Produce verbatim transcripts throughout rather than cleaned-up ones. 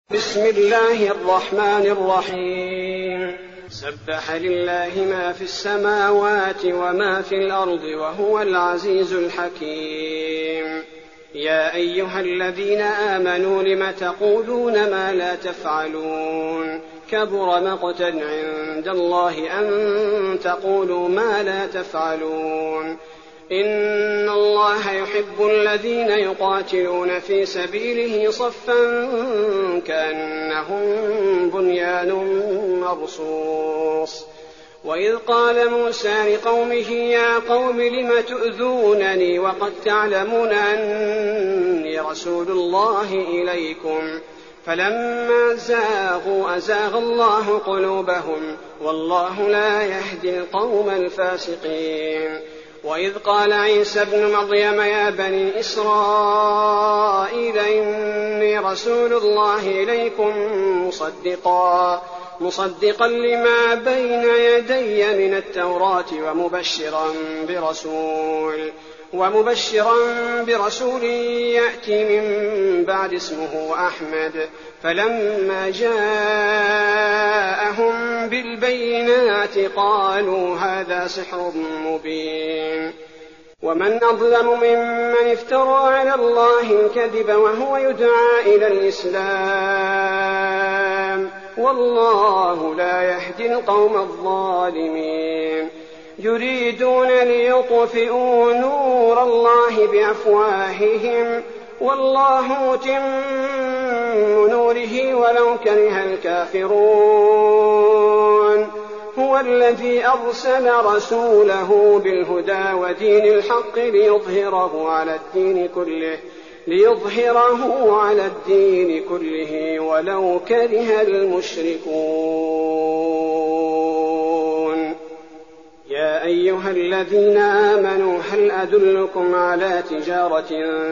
بسم الله الرحمن الرحيم. سبح لله ما في السماوات وما في الأرض وهو العزيز الحكيم. يا أيها الذين آمنوا لم تقولون ما لا تفعلون كبر مقتا عند الله أن تقولوا ما لا تفعلون. إن الله يحب الذين يقاتلون في سبيله صفا كأنهم بنيان مرصوص. وإذ قال موسى لقومه يا قوم لم تؤذونني وقد تعلمون أني رسول الله إليكم فلما زاغوا أزاغ الله قلوبهم والله لا يهدي القوم الفاسقين. وإذ قال عيسى ابن مريم يا بني إسرائيل إني رسول الله إليكم مصدقا مصدقا لما بين يدي من التوراة ومبشرا برسول ومبشرا برسول يأتي من بعد اسمه أحمد. فلما جاءهم بالبينات قالوا هذا سحر مبين. ومن أظلم ممن افترى على الله الكذب وهو يدعى إلى الإسلام والله لا يهدي القوم الظالمين. يريدون ليطفئوا نور الله بأفواههم والله متم نوره ولو كره الكافرون. هو الذي أرسل رسوله بالهدى ودين الحق ليظهره على الدين كله ليظهره على الدين كله ولو كره المشركون. يا أيها الذين آمنوا هل أدلكم على تجارة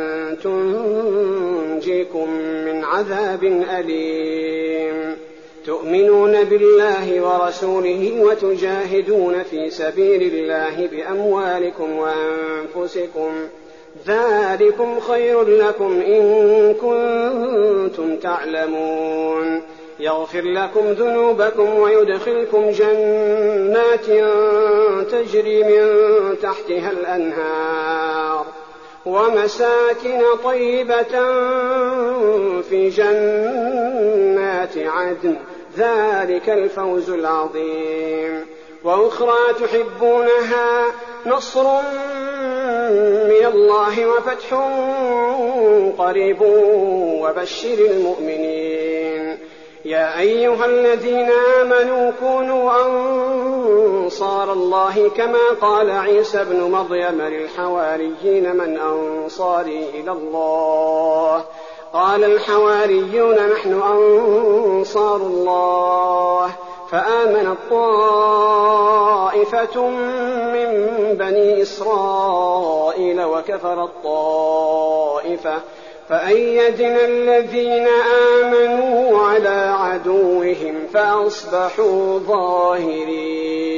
تنجيكم من عذاب أليم تؤمنون بالله ورسوله وتجاهدون في سبيل الله بأموالكم وأنفسكم ذلكم خير لكم إن كنتم تعلمون. يغفر لكم ذنوبكم ويدخلكم جنات تجري من تحتها الأنهار ومساكن طيبة في جنات عدن ذلك الفوز العظيم. وأخرى تحبونها نصر من الله وفتح قريب وبشر المؤمنين. يا أيها الذين آمنوا كونوا أنصار الله كما قال عيسى ابن مريم للحواريين من أنصاري إلى الله قال الحواريون نحن أنصار الله. فآمنت طائفة من بني إسرائيل وكفرت طائفة فأيدنا الذين آمنوا على عدوهم فأصبحوا ظاهرين.